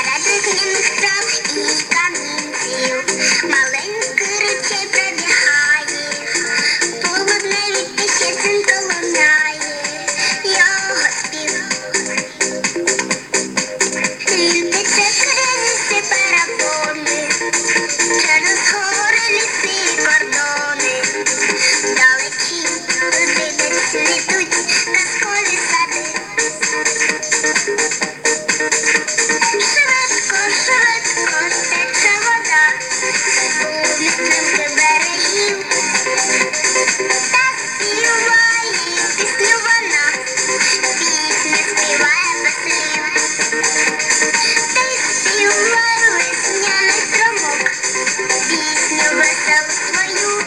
серед весняних трав і камінців маленький ручей пробігає, полудневі тиші дзвінко лунає його спів. Він тече крізь перепони, через гори, ліси і кордони, вдалечінь туди, де цвітуть казкові сади. Швидко, швидко тече вода у місцинки берегів, та співає пісню вона, пісню співає без слів. Ти співай, весняний струмок, пісню веселу свою,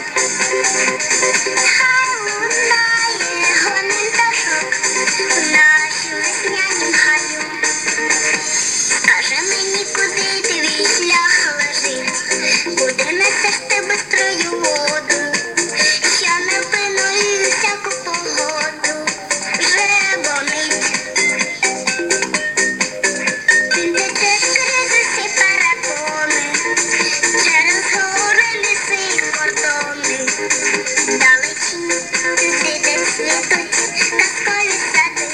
хай лунає гомін пташок в нашім веснянім гаю. Скажи мені, куди твій шлях лежить, куди несеш ти бистрою воду, що не винує всяку погоду вже бомить. Він тече крізь усі перепони, через гори, ліси і кордони, вдалечінь туди, де цвітуть казкові сади.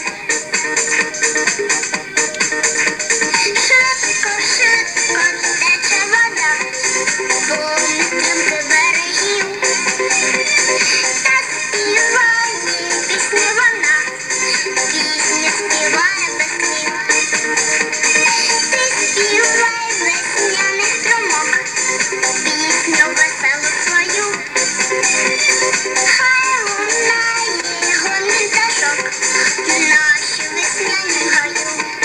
Швидко, швидко тече вода по місцинки берегів, та співає пісню вона, пісню співає без слів. Ти співай, весняний струмок, пісню веселу свою, хай лунає гомін пташок в нашій веснянім гаю.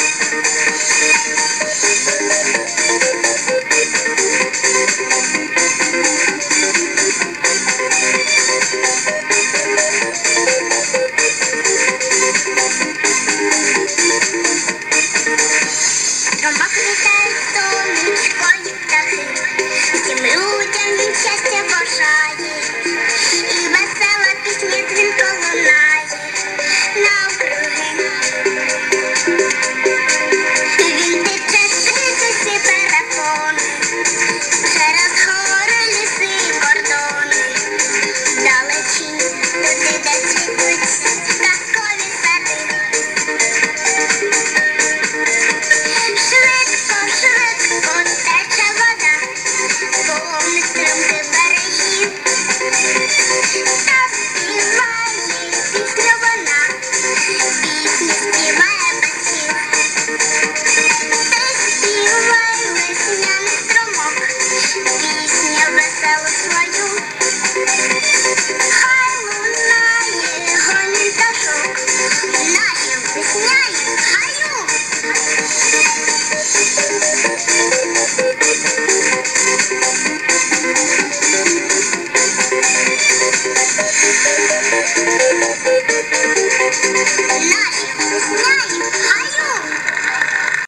Струмок літає, сонечко і птахи, всім людям він щастя бажає.